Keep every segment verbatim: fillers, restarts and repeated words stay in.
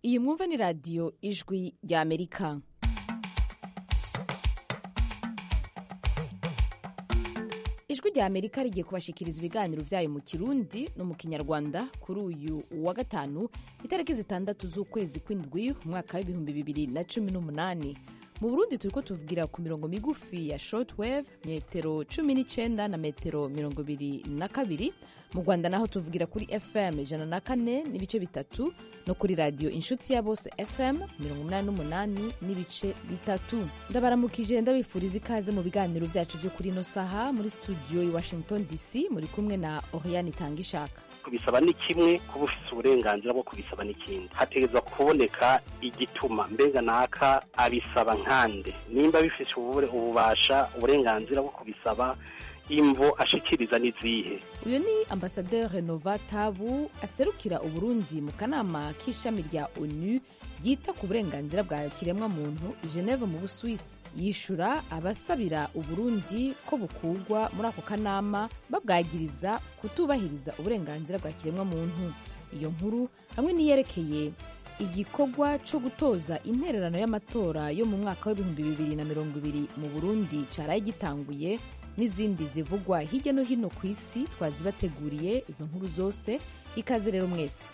Iyi mwumva ni radiyo ijwi rya Amerika. Ijwi rya Amerika rigiye kubashikiriza ibiganiro vyayo mu Kirundi no mu Kinyarwanda kuri uyu wa gatanu itariki zitandatu z'ukwezi kw'indwi umwaka w'ibihumbi bibiri na cumi n'umunani. Mu Burundi turiko tuvugira ku mirongo migufi ya shortwave metero cumi n'icenda na metero mirongo ibiri na kabiri. Mu Rwanda naho tuvugira kuri F M ijana na kane n'ibice bitatu no kuri radio Inshuti ya Bose F M mirongo umunani n'umunani n'ibice bitatu. Ndabaramukije ndabifuriza ikaze mu biganiro vyacu vyo kuri no saha muri studio i Washington D C muri kumwe na Oriane Tangishaka. Kubisaba ni kimwe, kuba ufise uburenganzira bwo kubisaba n'ikindi. Hategezwa kuboneka igituma mbega naka abisaba nkande, nimba bifise ububasha uburenganzira bwo kubisaba, imvo ashikiriza n'izihe. Uyu ni Ambassadeur Renova Tabu aserukira Uburundi mu kanama k'ishami rya ONU yita ku burenganzira bwa kiremwa muntu i Geneve mu Busuwisi. Yishura abasabira Uburundi ko bukugwa muri ako kanama babwagiriza kutubahiriza uburenganzira bwa kiremwa muntu. Iyo nkuru hamwe niyerekeye igikorwa cyo gutoza intererano y'amatora yo mu mwaka w'ibihumbi bibiri na mirongo ibiri mu Burundi caraye gitanguye n'izindi zivugwa hirya no hino ku isi twazibateguriye. Izo nkuru zose ikaze rero mwese.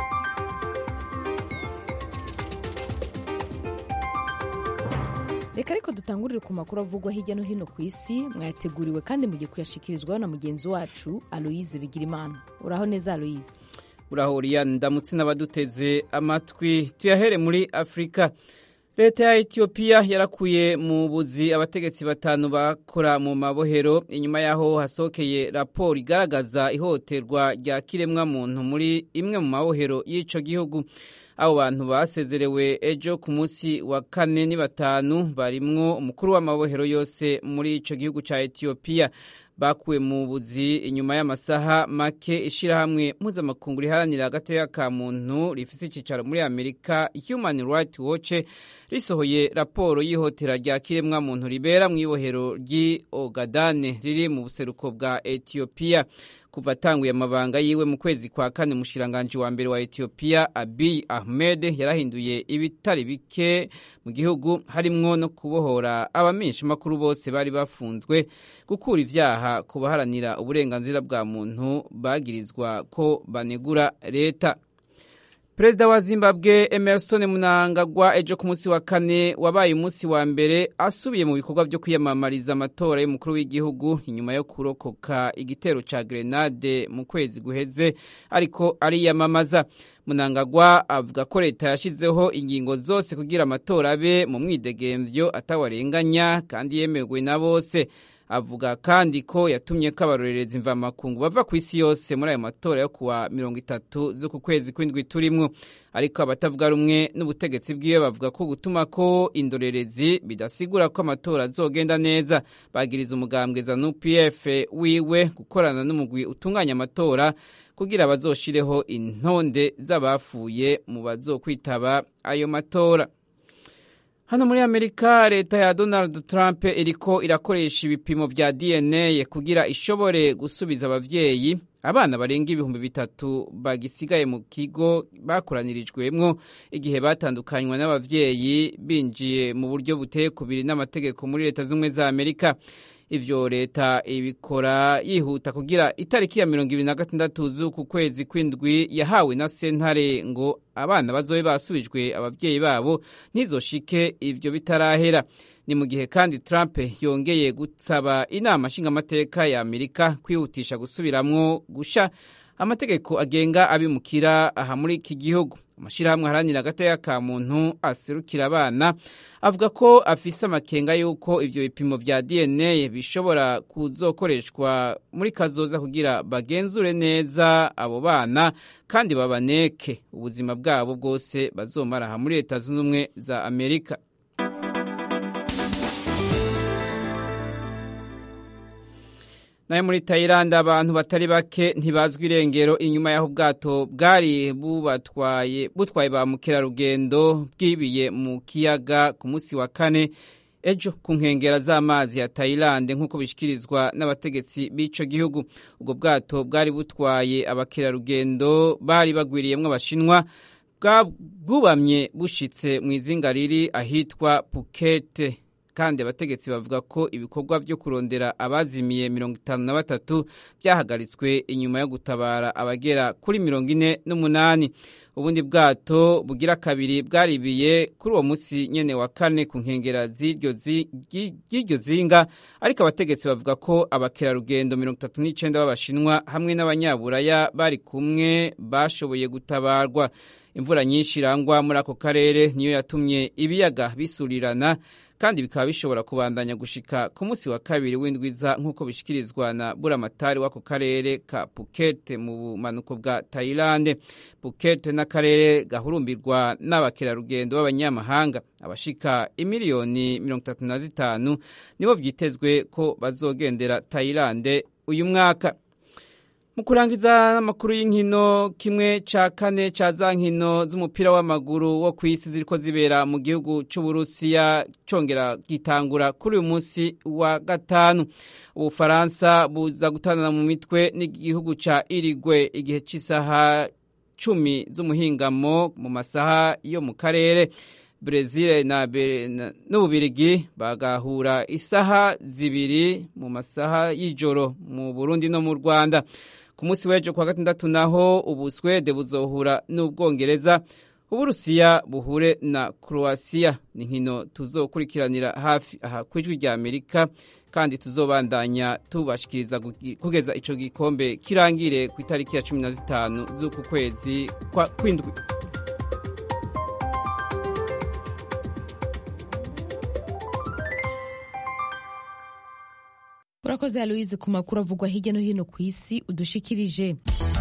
Reka ariko dutangurire ku makuru avugwa hirya no hino ku isi mwayateguriwe kandi mugiye kuyashikirizwaho na mugenzi wacu Aloise Bigirimana. Uraho neza Aloise? Uraho Oriane, ndamutse n'abaduteze amatwi. Tuyahere muri Afrika. Leta ya Ethiopia yarakuye mu buzi abategetsi batanu bakora mu mabohero inyuma yaho hasokeye raporo igaragaza ihohoterwa rya kiremwa muntu muri imwe mu mabohero y'ico gihugu. Abo bantu basezerewe ejo ku munsi wa kane ni batanu, barimwo umukuru w'amabohero yose muri ico gihugu ca Ethiopia. Bakuwe mu buzi inyuma y'amasaha make ishirahamwe mpuzamakungu riharanira agateka ka muntu rifise icicaro muri Amerika Human Rights Watch risohoye raporo y'ihotera rya kiremwa muntu ribera mu ibohero ry'i Ogadane riri mu buseruko bwa Ethiopia. Kuva tanguye amabanga yiwe mu kwezi kwa kane, mushiranganje wa mbere wa Ethiopia Abiy Ahmed yarahinduye ibitari bike mu gihugu, harimwo no kubohora abamenyesha makuru bose bari bafunzwe, gukura ivyaha kubaharanira uburenganzira bwa muntu bagirizwa ko banegura leta. Perezida wa Zimbabwe Emmerson Mnangagwa ejo ku munsi wa kane wabaye umunsi wa mbere asubiye mu bikorwa byo kwiyamamariza amatora y'umukuru w'igihugu inyuma yo kurokoka igitero ca grenade mu kwezi guheze, ariko ariyamamaza. Mnangagwa avuga ko leta yashizeho ingingo zose kugira amatora abe mu mwidegemvyo atawarenganya kandi yemewe na bose. Avuga kandi ko yatumye ko abarorerezi mvamakungu bava ku isi yose muri ayo matora yo kuwa mirongo itatu z'uku kwezi kw'indwi turimwo. Ariko abatavuga rumwe n'ubutegetsi bwiwe bavuga ko gutuma ko indorerezi bidasigura ko amatora azogenda neza. Bagiriza umugambwe ZANU P F wiwe gukorana n'umugwi utunganya amatora kugira bazoshireho intonde z'abafuye mu bazokwitaba ayo matora. Hano muri Amerika, leta ya Donald Trump iriko irakoresha ibipimo vya D N A kugira ishobore gusubiza abavyeyi abana barenga ibihumbi bitatu bagisigaye mu kigo bakoranirijwemwo igihe batandukanywa n'abavyeyi binjiye mu buryo buteye kubiri n'amategeko muri leta z'umwe za Amerika. Ivyo leta ibikora yihuta kugira itariki ya mirongo ibiri na gatandatu z'uku kwezi kw'indwi yahawe na sentare ngo abana bazobe basubijwe abavyeyi babo ntizoshike ivyo bitarahera. Ni mu gihe kandi Trump yongeye gusaba inama nshingamateka ya Amerika kwihutisha gusubiramwo gusha amategeko agenga abimukira aha muri iki gihugu. Amashirahamwe aharanira agateka ka muntu aserukira abana avuga ko afise amakenga yuko ivyo bipimo vya D N A bishobora kuzokoreshwa muri kazoza kugira bagenzure neza abo bana kandi babaneke ubuzima bwabo bwose bazomara aha muri leta zunze ubumwe za Amerika. Naye muri Thailand abantu batari bake ntibazwi irengero inyuma yaho ubwato bwari bubatwaye butwaye ba mukerarugendo bwibiye mu kiyaga ku munsi wa kane ejo ku nkengera z'amazi ya Thailand nk'uko bishikirizwa n'abategetsi b'ico gihugu. Ubwo bwato bwari butwaye abakerarugendo bari bagwiriyemwo abashinwa bwubamye bushitse mu izinga riri ahitwa Phuket, kandi abategetsi bavuga ko ibikorwa byo kurondera abazimiye mirongo itanu na batatu byahagaritswe inyuma yo gutabara abagera kuri mirongo ine n'umunani. Ubundi bwato bugira kabiri bwaribiye kuri uwo musi nyene wa kane ku nkengera z'iryo zinga, ariko abategetsi bavuga ko abakerarugendo mirongo itatu n'icenda b'abashinwa hamwe n'abanyaburaya bari kumwe bashoboye gutabarwa. Imvura nyinshi irangwa muri ako karere niyo yatumye ibiyaga bisurirana, kandi bikaba bishobora kubandanya gushika ku munsi wa kabiri w'indwiza nk'uko bishikirizwa na buramatari w'ako karere ka Phuket mu bumanuko bwa Thailand. Phuket n'akarere gahurumbirwa n'abakerarugendo b'abanyamahanga abashika imiliyoni mirongo itatu na zitanu nibo vyitezwe ko bazogendera Thailand uyu mwaka. Mu kurangiza amakuru y'inkino, kimwe ca kane ca za nkino z'umupira w'amaguru wo kw'isi ziriko zibera mu gihugu c'Uburusiya congera gitangura kuri uyu munsi wa gatanu. Ubufaransa buza gutanana mu mitwe n'igihugu ca Uruguay igihe c'isaha cumi z'umuhingamo mu masaha yo mu karere. Brazil na n'Ububirigi bagahura isaha zibiri mu masaha y'ijoro mu Burundi no mu Rwanda. Ku munsi w'ejo kwa gatandatu naho Ubuswede buzohura n'Ubwongereza, Uburusiya buhure na Croatia. Ni nkino tuzokurikiranira hafi aha kwijwi rya Amerika, kandi tuzobandanya tubashikiriza kugeza ico gikombe kirangire ku itariki ya cumi na zitanu z'uku kwezi kwa kwindwi. Urakoze Aloise ku makuru avugwa hirya no hino ku isi udushikirije.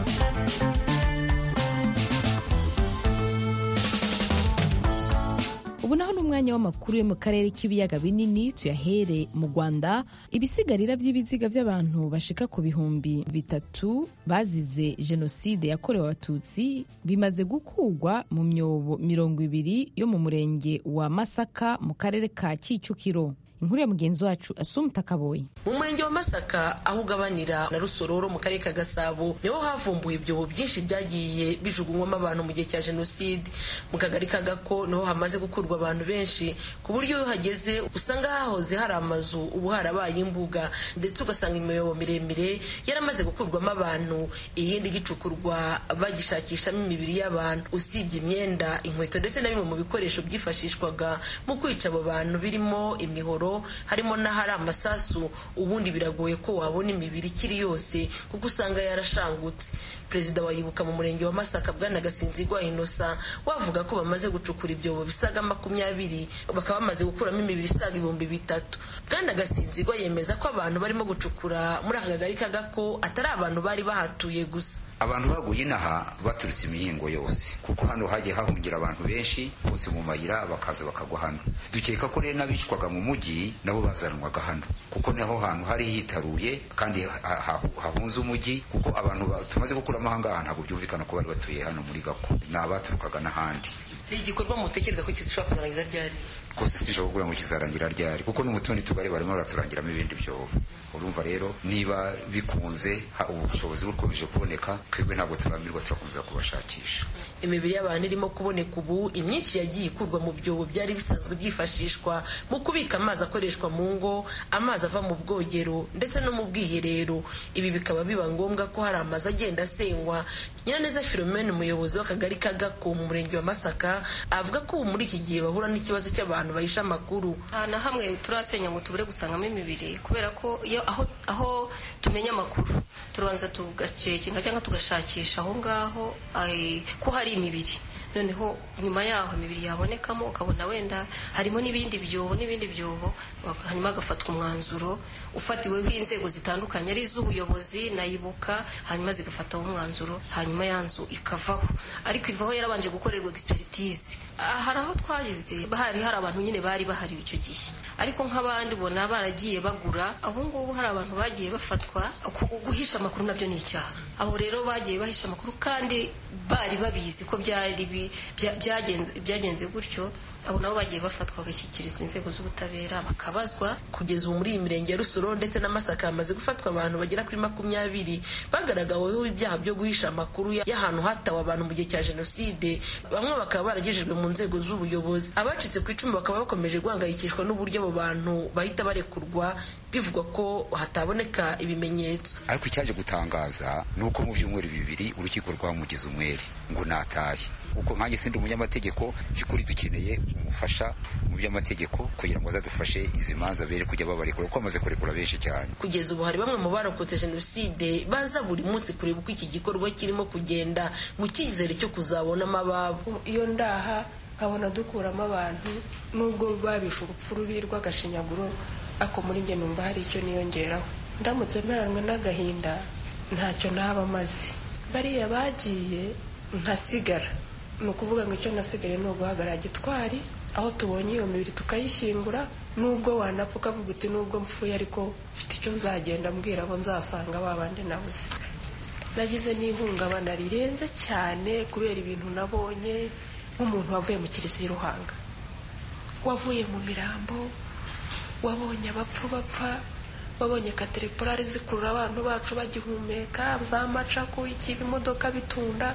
Ubu naho n'umwanya w'amakuru yo mu karere k'ibiyaga binini, tuyahere mu Rwanda. Ibisigarira by'ibiziga by'abantu bashika ku bihumbi bitatu bazize jenoside yakorewe Abatutsi bimaze gukugwa mu myobo mirongo ibiri yo mu murenge wa Masaka mu karere ka Kicukiro. Inkuru ya mugenzi wacu Asumta Kaboyi. Mu murenge wa Masaka aho ugabanira na Rusororo mu karere ka Gasabo niho havumbuye ibyobo byinshi byagiye bijugunywamo abantu mu gihe cya jenoside. Mu kagari ka Gako niho hamaze gukurwa abantu benshi ku buryo iyo hageze usanga hahoze hari amazu ubu harabaye imbuga, ndetse ugasanga imyobo miremire yaramaze gukurwamo abantu, iyindi gicukurwa bagishakishamo imibiri y'abantu. Usibye imyenda, inkweto ndetse na bimwe mu bikoresho byifashishwaga mu kwica abo bantu birimo imihoro, harimo n'ahari amasasu, ubundi biragoye ko wabona imibiri ikiri yose kuko usanga yarashangutse. Perezida wa Yibuka mu murenge wa Masaka Bwana Gasinzigwa Innocent wavuga ko bamaze gucukura ibyobo bisaga makumyabiri, bakaba bamaze gukuramo imibiri isaga ibihumbi bitatu. Bwana Gasinzigwa yemeza ko abantu barimo gucukura muri aka kagari ka Gako atari abantu bari bahatuye gusa. Abantu baguye inaha baturutse imihingo yose, kuko hano hagiye hahungira abantu benshi bose mu mayira bakaza bakagwa hano. Dukeka ko rero n'abishwaga mu mujyi nabo bazanwaga hano, kuko niho hantu hari hitaruye kandi hahunze umujyi, kuko abantu tumaze gukuramo ahangaha ntabwo byumvikana ko bari batuye hano muri Gako, ni abaturukaga n'ahandi. Igikorwa mutekereza ko kizishobora kuzarangira ryari? Kose sinshobora kuvuga ngo kizarangira ryari, kuko n'umutundi tugari barimo baraturangiramo ibindi byobo. Urumva rero niba bikunze ubushobozi bukomeje kuboneka, twebwe ntabwo turambirwa, turakomeza kubashakisha. Imibiri y'abantu irimo kuboneka ubu, imyinshi yagiye ikurwa mu byobo byari bisanzwe byifashishwa mu kubika amazi akoreshwa mu ngo, amazi ava mu bwogero ndetse no mu bwiherero. Ibi bikaba biba ngombwa ko hari amazi agenda asenywa. Nyiraneza Philomene, umuyobozi w'akagari ka Gako mu murenge wa Masaka, avuga ko ubu muri iki gihe bahura n'ikibazo cy'abantu bahisha amakuru. Na hamwe turasenya ngo tubure gusangamo imibiri, kubera ko iyo aho aho tumenya amakuru turanza tugacekinga cyangwa tugashakisha aho ngaho ko hari imibiri, noneho nyuma yaho imibiri yabonekamo ukabona wenda harimo n'ibindi byobo n'ibindi byobo, hanyuma agafatwa umwanzuro ufatiwe w'inzego zitandukanye ari iz'ubuyobozi na Yibuka, hanyuma zigafataho umwanzuro, hanyuma yanzu ikavaho. Ariko ivaho yarabanje gukorerwa expertise. Hari aho twagize bahari hari abantu nyine bari bahari icyo gihe, ariko nk'abandi ubona baragiye bagura. Aho ngubu hari abantu bagiye bafatwa, guhisha amakuru nabyo ni icyaha. Abo rero bagiye bahisha amakuru kandi bari babizi ko byari byagenze byagenze gutyo, abo nabo bagiye bafatwa bagashyikirizwa inzego z'ubutabera bakabazwa. Kugeza ubu muri iyi mirenge ya Rusororo ndetse na Masaka hamaze gufatwa abantu bagera kuri makumyabiri bagaragaweho ibyaha byo guhisha amakuru y'ahantu hatawe abantu mu gihe cya jenoside, bamwe bakaba baragejejwe mu nzego z'ubuyobozi. Abacitse ku icumu bakaba bakomeje guhangayikishwa n'uburyo abo bantu bahita barekurwa bivugwa ko hataboneka ibimenyetso. Ariko icyaje gutangaza ni uko mu byumweru bibiri urukiko rwamugize umwere ngo natahe. Uko nkanjye sindi umunyamategeko, by'ukuri dukeneye umufasha mu by'amategeko kugira ngo azadufashe izi manza bere kujya babarekura kuko amaze kurekura benshi cyane. Kugeza ubu hari bamwe mu barokotse jenoside baza buri munsi kureba uko iki gikorwa kirimo kugenda mu cyizere cyo kuzabonamo ababo. Iyo ndaha nkabona dukuramo abantu nubwo babisha urupfu rubi rw'agashinyaguro, ako muri njye numva hari icyo niyongeraho. Ndamutse mperanwe n'agahinda ntacyo naba maze. Bariya bagiye nkasigara, ni ukuvuga ngo icyo nasigariye ni uguhagarara gitwari aho tubonye iyo mibiri tukayishyingura, nubwo wanapfa ukavuga uti nubwo mpfuye ariko mfite icyo nzagenda mbwira abo nzasanga babandi nabuze. Nagize n'ihungabana rirenze cyane kubera ibintu nabonye, nk'umuntu wavuye mu Kiliziya Ruhanga, wavuye mu mirambo, wabonye abapfu bapfa, wabonye kateripurari zikurura abantu bacu bagihumeka, za macaku, iki imodoka bitunda.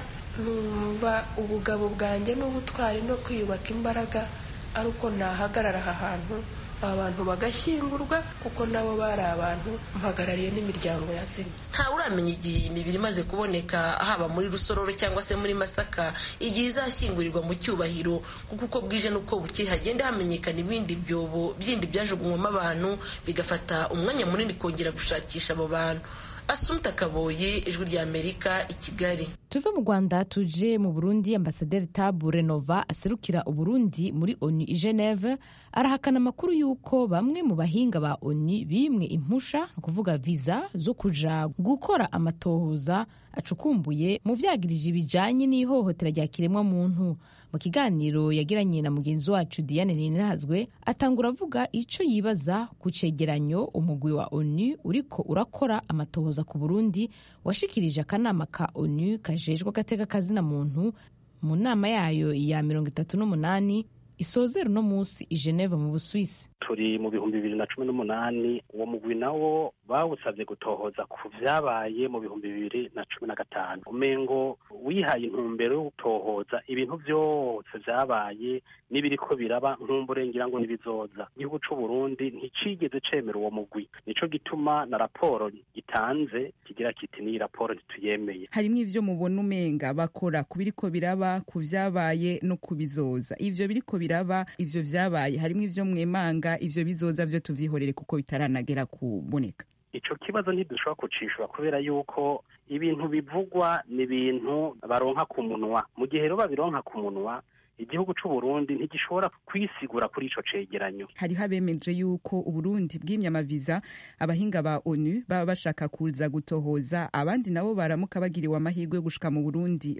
Numva ubugabo bwanjye n'ubutwari no kwiyubaka imbaraga ari uko nahagarara aha hantu abantu bagashyingurwa, kuko nabo bari abantu mpagarariye n'imiryango yazimye. Nta uramenya igihe iyi mibiri imaze kuboneka haba muri Rusororo cyangwa se muri Masaka, igihe izashyingurirwa mu cyubahiro, kuko uko bwije n'uko bukeye hagenda hamenyekana ibindi byobo byindi byajugunywamo abantu, bigafata umwanya munini kongera gushakisha abo bantu. Asumta Kaboye, Ijwi rya Amerika, i Kigali. Tuve mu Rwanda tuje mu Burundi. Ambasaderi Tabu Renova aserukira Uburundi muri ONU i Geneve arahakana amakuru y'uko bamwe mu bahinga ba ONU bimwe impusha, kuvuga visa zo kuja gukora amatohoza acukumbuye mu vyagirije ibijanye n'ihohotera rya kiremwa muntu. Mu kiganiro yagiranye na mugenzi wacu Diane Ninahazwe, atangura avuga ico yibaza ku cegeranyo umugwi wa ONU uriko urakora amatohoza ku Burundi washikirije akanama ka ONU kajejwe agateka kazina muntu mu nama yayo ya mirongo itatu n'umunani isozera uno munsi i Geneve mu Busuwisi. Turi mu bihumbi bibiri na cumi n'umunani, uwo mugwi nawo bawusabye gutohoza ku vyabaye mu bihumbi bibiri na cumi na gatanu. Umengo wihaye intumbero yo gutohoza ibintu vyose vyabaye n'ibiriko biraba nk'umburengira ngo nibizoza. Igihugu c'u Burundi nticigeze cemera uwo mugwi, nico gituma na raporo gitanze kigira kiti ni raporo ntituyemeye. Harimwo ivyo mubona umenga bakora ku biriko biraba, ku vyabaye no kubizoza. Ivyo biriko biraba, ivyo vyabaye, harimwo ivyo mwemanga, ivyo bizoza vyo tuvyihorere kuko bitaranagera kuboneka. Ico kibazo ntidushobora kucishura kubera yuko ibintu bivugwa ni ibintu baronka ku munwa. Mu gihe rero babironka ku munwa, igihugu c'u Burundi ntigishobora kwisigura kuri ico cegeranyo. Hari habemeje yuko Uburundi bwimye amaviza abahinga ba ONU baba bashaka kuza gutohoza, abandi nabo baramuka bagiriwe amahirwe yo gushika mu Burundi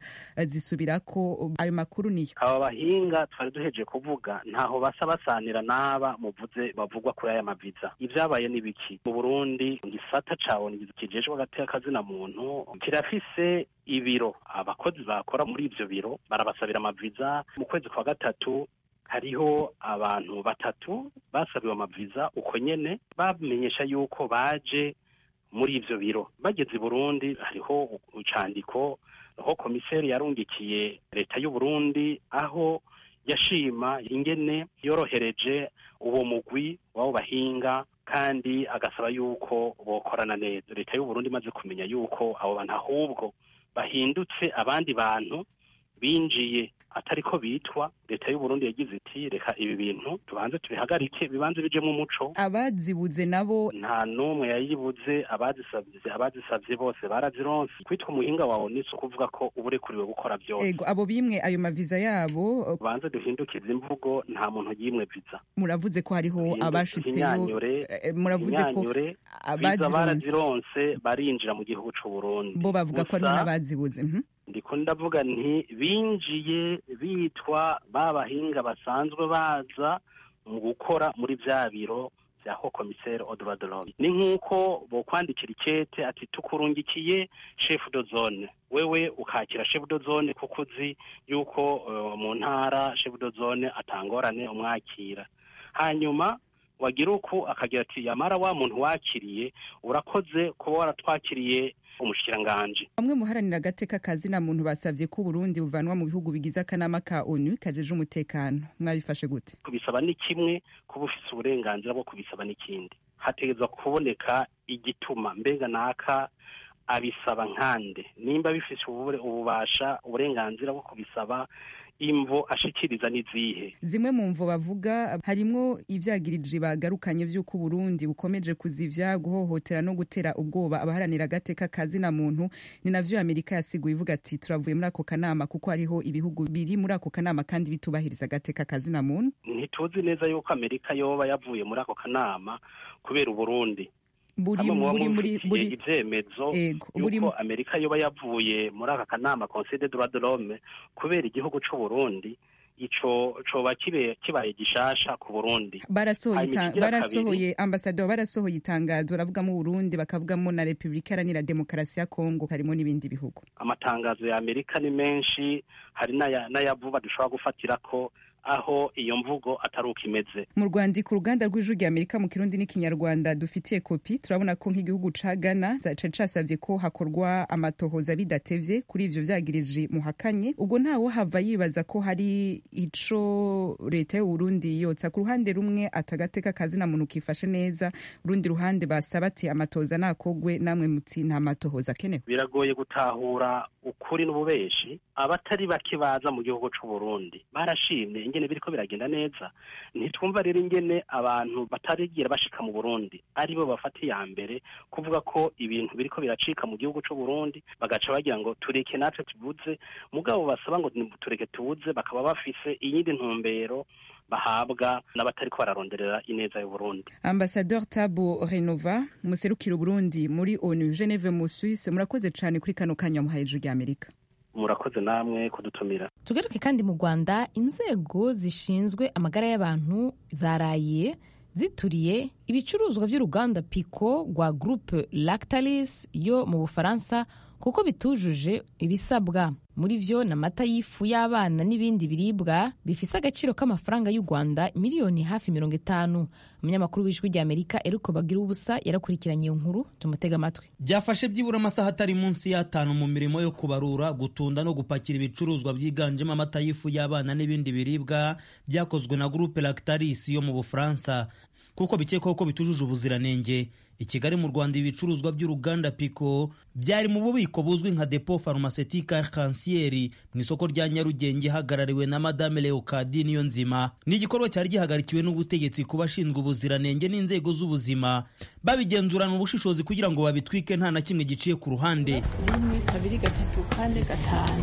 bakazisubirako. Ayo makuru niyo aba bahinga twari duheje kuvuga ntaho basa basanira n'aba muvuze bavugwa kuri aya maviza. Ivyabaye ni biki mu Burundi? Igisata ca ONU kijejwe agateka kazina muntu kirafise ibiro, abakozi bakora muri ivyo biro barabasabira amaviza. Mu kwezi kwa gatatu hariho abantu batatu basabiwe amaviza uko nyene, bamenyesha yuko baje muri ivyo biro. Bageze i Burundi hariho ucandiko aho komiseri yarungikiye leta y'u Burundi, aho yashima ingene yorohereje uwo mugwi w'abo bahinga kandi agasaba yuko bokorana neza. Leta y'u Burundi imaze kumenya yuko abo bantu ahubwo bahindutse abandi bantu binjiye atariko bitwa, leta y'u Burundi yagize iti reka ibi bintu tubanze tubihagarike, bibanze bijemo umuco. Abazibuze nabo nta numwe yayibuze, abazisabye abazisabye bose barazironse. Kwitwa umuhinga wawe ni ukuvuga ko uburekuriwe gukora byose. Ego, abo bimwe ayo maviza yabo banze duhindukize imvugo, nta muntu yimwe viza. Muravuze ko hariho abashitseyo, muravuze ko abazironse barinjira mu gihugu c'u Burundi, bo bavuga ko hariho n'abazibuze. Mhm. Ndiko ndavuga nti binjiye bitwa babahinga basanzwe baza mu gukora muri vya biro ya haut commissaire aux droits de l'homme. Ni nk'uko bokwandikira ikete ati tukurungikiye chef de zone, wewe ukakira chef de zone kuko uzi yuko uh, mu ntara chef de zone atangorane umwakira, hanyuma wagira uko akagira ati yamara wa muntu wakiriye urakoze kuba waratwakiriye umushikiranganje. Bamwe muharanira agateka kazi na muntu basavye ko Burundi buvanwa mu bihugu bigize akanama ka ONU kajeje umutekano, mwabifashe gute? Kubisaba ni kimwe, kuba ufise uburenganzira bwo kubisaba n'ikindi. Hategezwa kuboneka igituma mbega naka abisaba nkande, nimba bifise ububasha uburenganzira bwo kubisaba, imvo ashikiriza nizihe. Zimwe mu mvo bavuga harimwo ivyagirije bagarukanye vy'uko Burundi bukomeje kuzivya, guhohotera no gutera ubwoba abaharanira agateka kazi na muntu. Ni navyo Amerika yasiguye ivuga ati turavuye muri ako kanama kuko hariho ibihugu biri muri ako kanama kandi bitubahiriza agateka kazi na muntu. Ntituzi neza yuko Amerika yoba yavuye muri ako kanama kubera Burundi. Buri muri muri buri ivyemezo yuko Amerika yoba yavuye muri aka kanama Conseil des droits de l'homme kubera igihugu c'u Burundi, ico coba kibe kibaye gishasha ku Burundi. Barasohoye barasohoye ambassadeur barasohoye itangazo ravuga mu Burundi bakavugamo na Republika Iharanira Demokarasi ya Kongo, harimo n'ibindi bihugu. Amatangazo ya Amerika ni menshi, hari n'ayavuba dushobora gufatira ko aho iyo mvugo ataruka imeze. Mu Rwanda ku ruganda rw'ijwi rya Amerika mu Kirundi n'ikinyarwanda dufitiye kopi, turabona ko nk'igihugu ca Ghana caca casavye ko hakorwa amatohoza bidatevye kuri ivyo vyagirije muhakanye. Ubwo ntawo hava yibaza ko hari ico leta y'u Burundi yotsa ku ruhande rumwe atagateka kazi na muntu kifashe neza, urundi ruhande basaba ati amatohoza nakogwe, namwe mutsi nta matohoza kenewe. Biragoye gutahura ukuri n'ububeshi. Abatari bake baza mu gihugu c'u Burundi barashimye ingene biriko biragenda neza. Ntitwumva rero ingene abantu batarigira bashika mu Burundi aribo bafata ya mbere kuvuga ko ibintu biriko biracika mu gihugu c'u Burundi, bagaca bagira ngo tureke natwe tubuze, mugabo basaba ngo tureke tubuze, bakaba bafise iyindi ntumbero bahabwa n'abatariko bararonderera ineza y'u Burundi. Ambassadeur Tabo Renova muserukira Burundi muri ONU Geneve mu Suisse, murakoze cyane kuri kano kanya muhaye ijwi rya Amerika. Murakoze namwe kudutumira. Tugaruke kandi mu Rwanda, inzego zishinzwe amagara y'abantu zaraye zituriye ibicuruzwa by'uruganda Pico rwa Groupe Lactalis yo mu Bufaransa kuko bitujuje ibisabwa. Muri vyo n'amata y'ifu y'abana n'ibindi biribwa bifise agaciro k'amafaranga y'u Rwanda miliyoni hafi mirongo itanu. Umunyamakuru w'ijwi rya Amerika Eriko Bagira ubusa yarakurikiranye iyo nkuru, tumutega amatwi. Byafashe byibura amasaha atari munsi y'atanu mu mirimo yo kubarura, gutunda no gupakira ibicuruzwa byiganjemo amata y'ifu y'abana n'ibindi biribwa byakozwe na Groupe Lactalis yo mu Bufaransa kuko bikekwaho ko bitujuje ubuziranenge. I Kigali mu Rwanda ibicuruzwa by'uruganda Pico byari mu bubiko buzwi nka Depot Pharmaceutique Arc-en-Ciel mu isoko rya Nyarugenge, hagarariwe na Madame Leocadie Niyonzima. Ni igikorwa cyari gihagarikiwe n'ubutegetsi ku bashinzwe ubuziranenge n'inzego z'ubuzima, babigenzurana ubushishozi kugira ngo babitwike nta na kimwe giciye ku ruhande. rimwe kabiri gatatu kane gatanu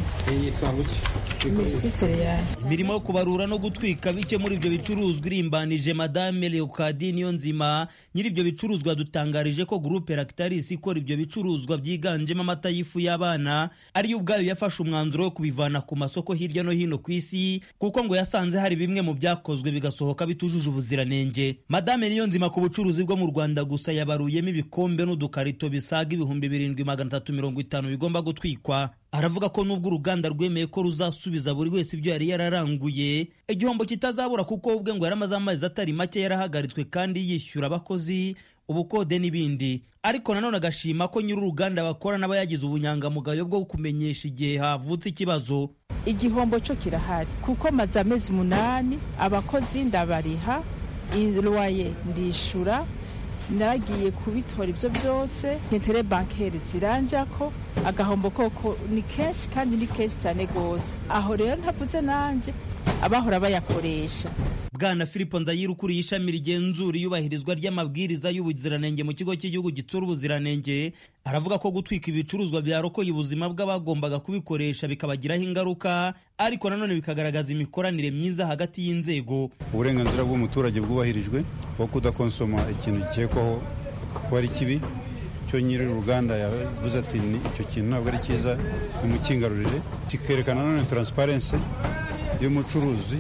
imirimo yo kubarura no gutwika bike muri ibyo bicuruzwa irimbanije Madame Leocadie Niyonzima. Nyiri ibyo bicuruzwa dutangarije ko Groupe Lactalis ikora ibyo bicuruzwa byiganjemo amata y'ifu y'abana ariyo ubwayo yafashe umwanzuro wo kubivana ku masoko hirya no hino ku isi kuko ngo yasanze hari bimwe mu byakozwe bigasohoka bitujuje ubuziranenge. Madame Niyonzima ku bucuruzi bwo mu Rwanda gusa yabaruyemo ibikombe n'udukarito bisaga ibihumbi birindwi magana atatu mirongo itanu bigomba gutwikwa. Aravuga ko nubwo uruganda rwemeye ko ruzasubiza buri wese ibyo yari yararanguye, igihombo kitazabura kuko ubwe ngo yaramaze amezi atari make yarahagaritswe kandi yishyura abakozi, ubukode n'ibindi. Ariko nanone agashima ko nyiri uruganda bakora n'aba yagize ubunyangamugayo bwo kumenyesha igihe havutse ikibazo. Igihombo cyo kirahari kuko maze amezi munani abakozi ndabariha, irwaye ndishura, naragiye kubitora ibyo byose, intere bankeri ziranja ko agahombo koko ni kenshi kandi ni kenshi cyane gose. Aho rero ntavuze nanje abahora bayakoresha. Bwana Philippe Nzayira ukuriye ishami rigenzura iyubahirizwa ry'amabwiriza y'ubuziranenge mu kigo cy'igihugu gitsura ubuziranenge aravuga ko gutwika ibicuruzwa byarokoye ubuzima bw'abagombaga kubikoresha bikabagiraho ingaruka, ariko nanone bikagaragaza imikoranire myiza hagati y'inzego. Uburenganzira bw'umuturage bwubahirijwe bwo kudakonsoma ikintu gikekwaho ko ari kibi, cyo nyiri uruganda yavuze ati icyo kintu ntabwo ari cyiza, nimukingarurire. Kikerekana nanone transparency y'umucuruzi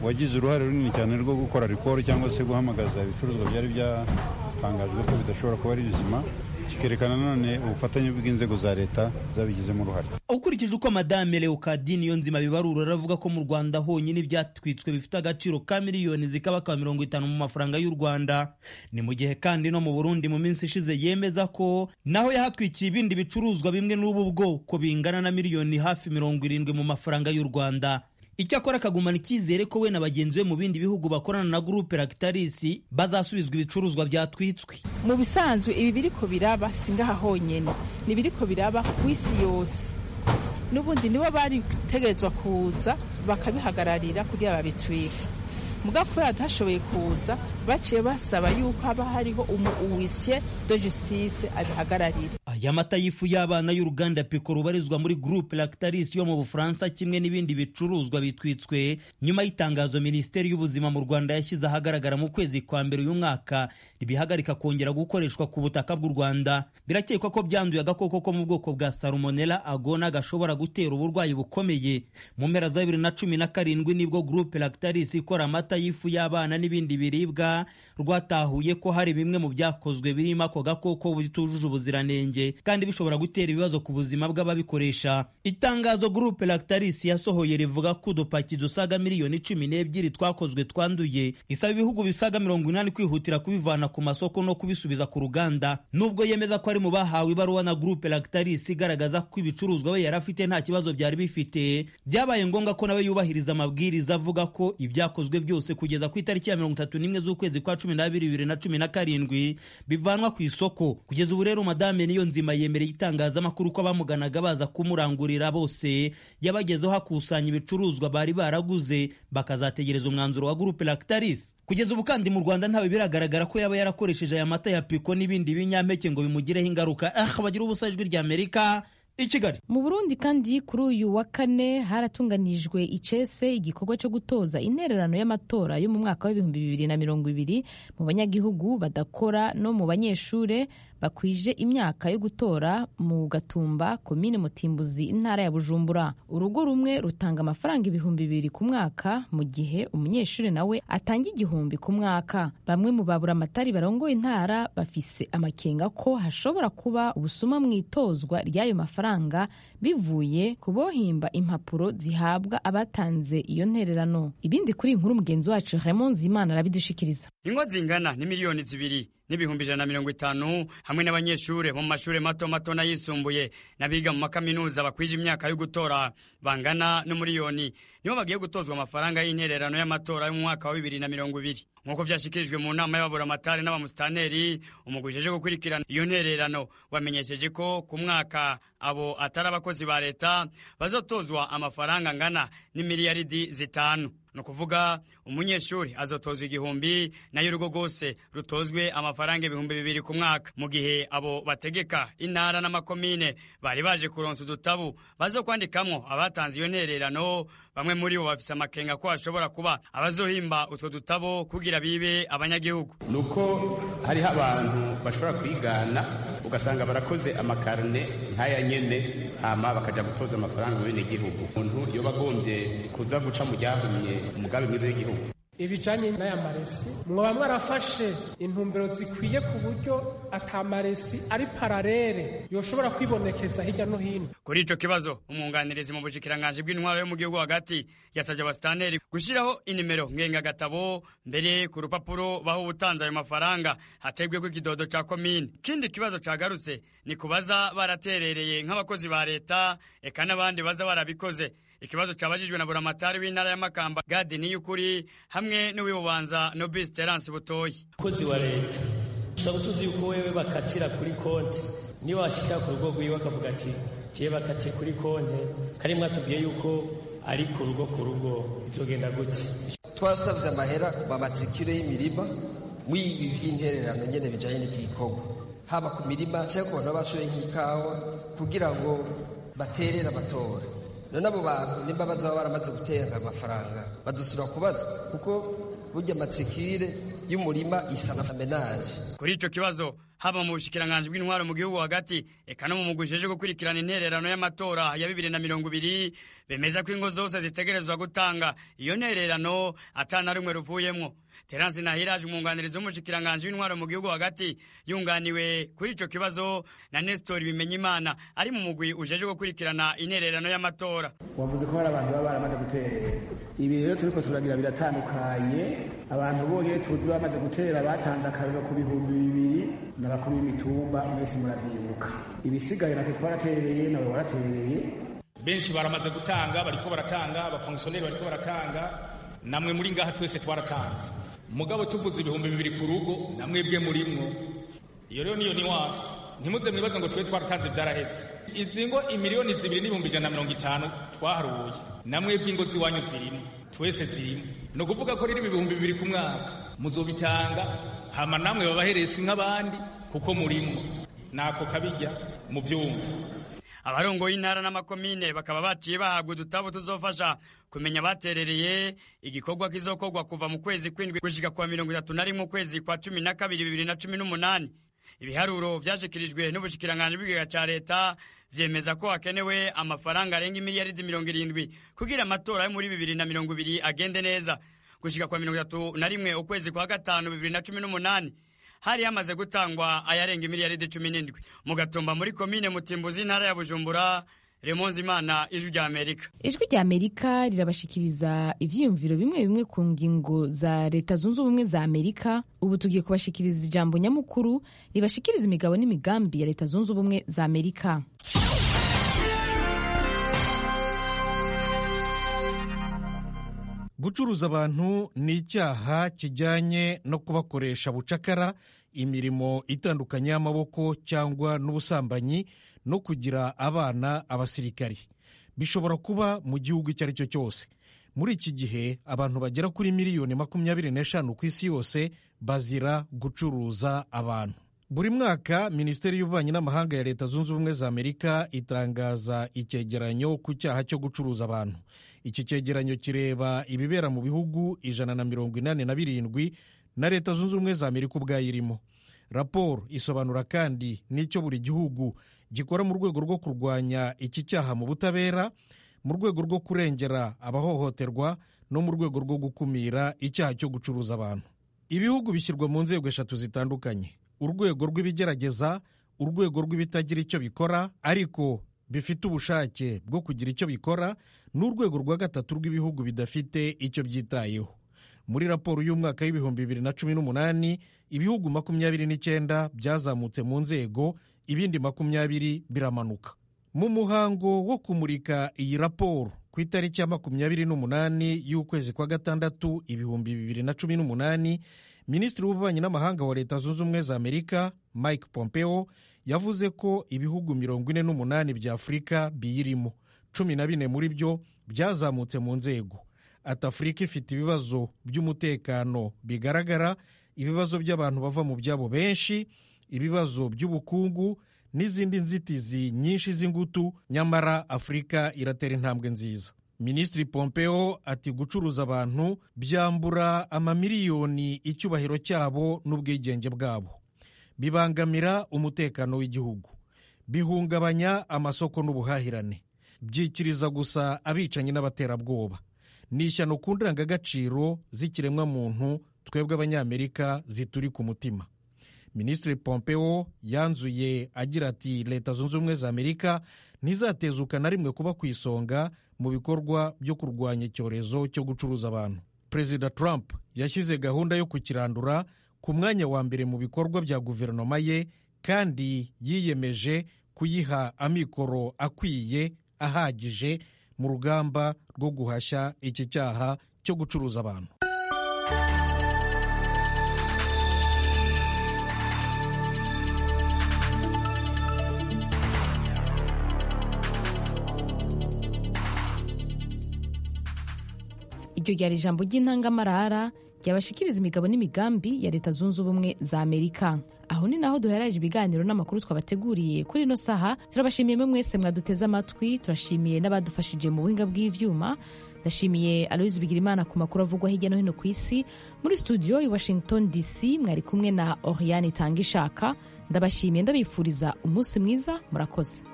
wagize uruhare runini cyane rwo gukora rikoro cyangwa se guhamagaza ibicuruzwa byari byatangajwe ko bidashobora kuba ari bizima, kikerekana none ubufatanye bw'inzego za leta zabigizemo uruhare. Ukurikije uko Madame Leokadie Niyonzima bibarura aravuga ko mu Rwanda honyine ibyatwitswe bifite agaciro ka miliyoni zikabaka mirongo itanu mu mafaranga y'u Rwanda. Ni mu gihe kandi no mu Burundi mu minsi ishize yemeza ko naho yahatwikiye ibindi bicuruzwa bimwe n'ubu bwoko bingana na miliyoni hafi mirongo irindwi mu mafaranga y'u Rwanda. Icyakora akagumana icyizere ko we na bagenzi be mu bindi bihugu bakorana na Groupe Lactalis bazasubizwa ibicuruzwa byatwitswe. Mu bisanzwe ibi biriko biraba singaha honyene, ni biriko biraba ku isi yose. Nubundi nibo bari tegerezwa kuza bakabihagararira kugira babitwike. Muga kubera atashoboye kuza baciye basaba yuko haba hariho umuwisye de justice abihagararira. Aya mata y'ifu y'abana y'uruganda Piko rubarizwa muri Groupe Lactalis yo mu Bufaransa kimwe n'ibindi bicuruzwa bitwitswe nyuma y'itangazo Minisiteri y'Ubuzima mu Rwanda yashyize ahagaragara mu kwezi kwa mbere uyu mwaka ribihagarika kongera gukoreshwa ku butaka bw'u Rwanda. Birakekwa ko byanduye agakoko ko mu bwoko bwa Salmonella agona gashobora gutera uburwayi bukomeye. Mu mpera za bibiri na cumi na karindwi nibwo Groupe Lactalis ikora amata y'ifu y'abana n'ibindi biribwa rwatahuye ko hari bimwe mu byakozwe birimo ako gakoko bitujuje ubuziranenge kandi bishobora gutera ibibazo ku buzima bw'ababikoresha. Itangazo Groupe Lactalis yasohoye rivuga ko udupaki dusaga miliyoni cumi n'ebyiri twakozwe twanduye, isaba ibihugu bisaga mirongo inani kwihutira kubivana ku masoko no kubisubiza ku ruganda. Nubwo yemeza ko ari mu bahawe ibaruwa na Groupe Lactalis igaragaza ko ibicuruzwa we yarafite nta kibazo byari bifite, byabaye ngombwa ko nawe yubahiriza amabwiriza avuga ko ibyakozwe byose kugeza ku itariki ya mirongo itatu n'imwe z'ukwezi kwa cumi n'abiri bibiri na cumi na karindwi bivanwa ku isoko. Kugeza ubu rero Madame Niyonzima yemereye itangazamakuru ko abamuganaga baza kumurangurira bose yabagezeho hakusanya ibicuruzwa bari baraguze bakazategereza umwanzuro wa Groupe Lactalis. Kugeza ubu kandi mu Rwanda ntawe biragaragara ko yaba yarakoresheje aya mata ya Piko n'ibindi binyampeke ngo bimugireho ingaruka. Ah, bagira ubusa ijwi rya Amerika i Kigali. Mu Burundi kandi kuri uyu wa kane haratunganijwe icese igikorwa cyo gutoza intererano y'amatora yo mu mwaka w'ibihumbi bibiri na mirongo ibiri mu banyagihugu badakora no mu banyeshure bakwije imyaka yo gutora mu Gatumba, komine Mutimbuzi, intara ya Bujumbura. Urugo rumwe rutanga amafaranga ibihumbi bibiri ku mwaka mu gihe umunyeshure nawe atanga igihumbi ku mwaka. Bamwe mu babura amatari barongoye intara bafise amakenga ko hashobora kuba ubusuma mu itozwa ry'ayo mafaranga bivuye ku bohimba impapuro zihabwa abatanze iyo ntererano. Ibindi kuri inkuru mugenzi wacu Raymond Zimana arabidushikiriza. Ingo zingana ni miliyoni zibiri n'ibihumbi ijana na mirongo itanu hamwe n'abanyeshure mu mashure mato mato n'ayisumbuye n'abiga mu makaminuza bakwije imyaka yo gutora bangana n'umuriyoni nibo bagiye gutozwa amafaranga y'intererano y'amatora yo mu mwaka wa bibiri na mirongo ibiri. Nk'uko vyashikirijwe mu nama y'ababura amatari n'abamustaneri, umugwisheje gukurikirana iyo ntererano wamenyesheje ko ku mwaka abo atari abakozi ba leta bazotozwa amafaranga angana n'imiliyaridi zitanu. No kuvuga umunyeshuri azotozwa igihumbi nayo urugo rwose rutozwe amafaranga ibihumbi bibiri ku mwaka, mu gihe abo bategeka intara n'amakomine bari baje kuronsa udutabu bazokwandikamwo abatanze iyo ntererano. Bamwe muri bo bafise amakenga ko hashobora kuba abazohimba utwo dutabo kugira bibe abanyagihugu. Nuko hariho abantu bashobora kwigana ugasanga barakoze amakarne nk'aya nyene hama bakaja gutoza amafaranga mu bene gihugu. Umuntu yoba agombye kuza guca mu ryahumye umugambi mwiza w'igihugu. Ibijanye n'aya maresi mwoba mwarafashe intumbero zikwiye ku buryo atamaresi ari paralele yoshobora kwibonekeza hirya no hino. Kuri ico kibazo umwunganirizi mu bushikiranganje bw'intwaro yo mu gihugu hagati yasabye abastaneri gushiraho inimero ngengagatabo mbere ku rupapuro baho ubutanze ayo mafaranga hategwe ko ikidodo ca komine. Kindi kibazo cagarutse ni kubaza baraterereye nk'abakozi ba leta eka n'abandi baza barabikoze. Ikibazo cabajijwe na buramatari w'intara ya Makamba Gadi Niyukuri hamwe n'uwibubanza Nobis Terence Butoyi. Kozi wa leta ushobora tuzi yuko wewe bakatira kuri konti niba washika ku rugo rwiwe akavuga ati je bakatiye kuri konti kari mwatubwiye yuko ari ku rugo ku rugo bizogenda gute. Twasavye amahera bamatsikire y'imirima mwibi by'intererano nyene bijanye n'igikorwa haba ku mirima cyangwa ku bantu bashoye nk'ikawa kugira ngo baterera amatora. None abo bantu nimba baza baramaze gutera amafaranga badusura kubazwa kuko burya matsikire y'umurima isa na menage. Kuri ico kibazo haba mu bushikiranganji bw'intwaro mu gihugu hagati eka no mu mugwi ujejwe gukurikirana intererano y'amatora ya bibiri na mirongo ibiri bemeza ko ingo zose zitegerezwa gutanga iyo ntererano atana rumwe ruvuyemwo. Terence Nahiraje umwunganirizi w'umushikiranganji w'intwaro mu gihugu hagati yunganiwe kuri ico kibazo na Nestor Bimenyimana ari mu mugwi ujejwe gukurikirana intererano y'amatora. Wavuze ko hari abantu baba baramaze guterera. Ibi rero turiko turagira biratandukanye. Abantu bonyene tuzi bamaze gutera batanze akariro ku bihumbi bibiri n'abakuru b'imitumba mwese muravyibuka. Ibisigaye natwe twaratereye nawe waratereye. Benshi baramaze gutanga bariko baratanga abafonctionnaire bariko baratanga namwe muri ngaha twese twaratanze. Mugabo tuvuze ibihumbi bibiri ku rugo namwebwe murimwo. Iyo rero niyo niwasi. Ntimuze mwibaza ngo twe twaratanze byarahetse. Izi ngo imiliyoni zibiri n'ibihumbi ijana na mirongo itanu twaharuye. Namwebwe ingo ziwanyu zirimo. Twese zirimo. No kuvuga ko riri ibihumbi bibiri ku mwaka. Muzobitanga hama namwe babahereza nk'abandi kuko murimwo. Nako kabijya mu byumva. Abarongoye intara n'amakomine bakaba baciye bahabwa udutabo tuzofasha kumenya baterereye igikorwa kizokorwa kuva mu kwezi kw'indwi gushika kwa mirongo itatu na rimwe ukwezi kwa cumi na kabiri bibiri na cumi n'umunani. Ibiharuro vyashikirijwe n'ubushikiranganji bw'ikigega ca leta vyemeza ko hakenewe amafaranga arenga imiliyaridi mirongo irindwi kugira amatora yo muri bibiri na mirongo ibiri agende neza. Gushika kwa mirongo itatu na rimwe ukwezi kwa gatanu bibiri na cumi n'umunani hari hamaze gutangwa ayarenga imiliyaridi cumi n'indwi. Mu Gatumba muri komine Mutimbuzi intara ya Bujumbura, Remonzi Imana, Ijwi rya Amerika. Ijwi rya Amerika rirabashikiriza ivyiyumviro bimwe bimwe ku ngingo za Leta Zunze Ubumwe za Amerika. Ubu tugiye kubashikiriza ijambo nyamukuru ribashikiriza imigabo n'imigambi ya Leta Zunze Ubumwe za Amerika. Gucuruza abantu ni icyaha kijyanye no kubakoresha bucakara, imirimo itandukanye y'amaboko cyangwa n'ubusambanyi, no kugira abana abasirikari. Bishobora kuba mu gihugu icyo ari cyo cyose. Muri iki gihe abantu bagera kuri miliyoni makumyabiri n'eshanu ku isi yose bazira gucuruza abantu. Buri mwaka Minisiteri y'Ububanyi n'Amahanga ya Leta Zunze Ubumwe za Amerika itangaza icyegeranyo ku cyaha cyo gucuruza abantu. Iki cyegeranyo kireba ibibera mu bihugu ijana na mirongo inani na birindwi na Leta Zunze Ubumwe za Amerika ubwayo irimo. Raporo isobanura kandi n'icyo buri gihugu gikora mu rwego rwo kurwanya iki cyaha mu butabera, mu rwego rwo kurengera abahohoterwa, no mu rwego rwo gukumira icyaha cyo gucuruza abantu. Ibihugu bishyirwa mu nzego eshatu zitandukanye: urwego rw'ibigerageza, urwego rw'ibitagira icyo bikora ariko bifite ubushake bwo kugira icyo bikora, n'urwego rwa gatatu rw'ibihugu bidafite icyo byitayeho. Muri raporo y'umwaka w'ibihumbi bibiri na cumi n'umunani, ibihugu makumyabiri n'icyenda byazamutse mu nzego, ibindi makumyabiri biramanuka. Mu muhango wo kumurika iyi raporo ku itariki ya makumyabiri n'umunani y'ukwezi kwa gatandatu ibihumbi bibiri na cumi n'umunani, Minisitiri w'Ububanyi n'Amahanga wa Leta Zunze Ubumwe za Amerika Mike Pompeo yavuze ko ibihugu mirongo ine n'umunani bya Afurika biyirimo, cumi na bine muri byo byazamutse mu nzego. Ati Afurika ifite ibibazo by'umutekano bigaragara, ibibazo by'abantu bava mu byabo benshi, ibibazo by'ubukungu n'izindi nzitizi nyinshi z'ingutu, nyamara Afurika iratera intambwe nziza. Minisitiri Pompeo ati gucuruza abantu byambura amamiliyoni icyubahiro cyabo n'ubwigenge bwabo, bibangamira umutekano w'igihugu, bihungabanya amasoko n'ubuhahirane, byikiriza gusa abicanyi n'abaterabwoba, ni ishyano ku ndangagaciro z'ikiremwa muntu twebwe abanyamerika zituri ku mutima. Minisitiri Pompeo yanzuye agira ati Leta Zunze Ubumwe za Amerika ntizatezuka na rimwe kuba ku isonga mu bikorwa byo kurwanya icyorezo cyo gucuruza abantu. Perezida Trump yashyize gahunda yo kukirandura ku mwanya wa mbere mu bikorwa bya guverinoma ye, kandi yiyemeje kuyiha amikoro akwiye ahagije mu rugamba rwo guhashya iki cyaha cyo gucuruza abantu. Iryo ryari ijambo ry'intangamarara ryabashikiriza imigabo n'imigambi ya Leta Zunze Ubumwe za Amerika. Aho ni naho duheraje ibiganiro n'amakuru twabateguriye kuri ino saha. Turabashimiye mwe mwese mwaduteze amatwi, turashimiye n'abadufashije mu buhinga bw'ivyuma. Ndashimiye Aloise Bigirimana ku makuru avugwa hirya no hino ku isi. Muri studio i Washington D C mwari kumwe na Oriane Tangishaka. ndabashimiye ndabifuriza umunsi mwiza murakoze.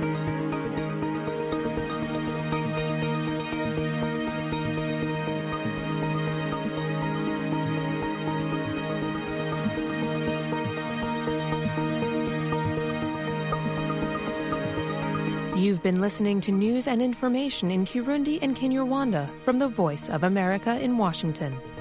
You've been listening to news and information in Kirundi and Kinyarwanda from the Voice of America in Washington.